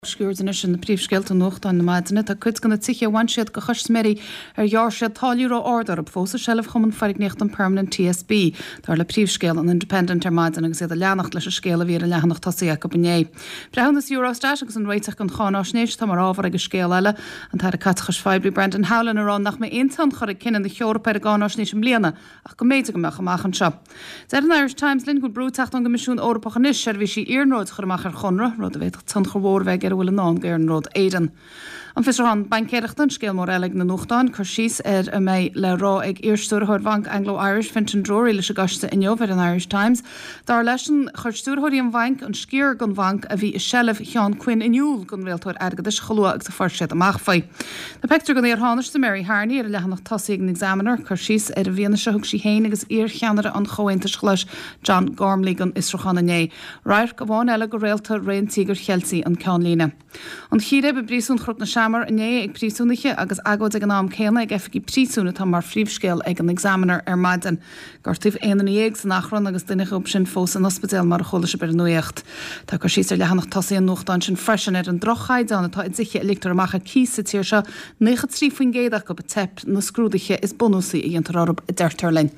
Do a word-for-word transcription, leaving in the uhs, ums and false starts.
Scuúr in sin na príomhscéalta nuachta an na maidine tá cuid gona tiche bhain siad go chusméí ar jaar siad táliúró order op fósa sellh chumann farignecht an permanent T S B dar le príomhscéal an independent ar maidin agus iad a leannacht leis a scéal a bhí a leannacht tosaí go bné. Brehannas Eurostat agus an réiteach an cháná snééis tá mar ábhar agus scéal eile an tar a catchas feibri Brendan Howland arán nach mé intan chur cinan de Europa ar gáná snééis sem bliana ach go méide go meach amachchan seo. Deir an Irish Times linn go brúteach an gomisisiún Europach an is ar bhí sí iarnróid churmach ar chunra rud a bhéit tan chomhórveig ar bhfuil ná gur an rud éan. An fisarán bancéireachtan scéal mór eilig na nuachtáin chur síos ar a méid le rá ag iarstúrthir bhanc Anglo-Irish fintan droirí leis a gasta inniuh ar an Irish Times. Dar leis an chur stúrthirí an bhanc an scír gon bhanc a bhí i sellh cheán cuin inniuúil gon réaltóir airgad is cholua agus a farsead amach faoi. Na pector gon ar hánas de Mary Harney ar a lehanach tosaí an examiner chur síos ar a bhíana se thug sí héin agus ar cheanara an chohaintas leis John Gormley gon Israchan ané. Rair go bháin eile go réalta réon tígur chealsaí an ceán lína. An chiire be brísún chrut na Samar ané ag prísúnaiche agus agóid ag an nám céanna ag efigi prísúna tá mar phríomhscéal ag an examiner ar maidin. Gortíh éan éag san nachran agus duine op sin fós an ospidéal mar a chola se ber nuocht. Tá chu síos ar lehanach tosaí an nuachtáin sin freisin ar an drochaid an atá idiche elictar amach a císa tíir se nícha trí faoin géadach go be tep na scrúdaiche is bonúsaí i an tarrab a deirtar lein.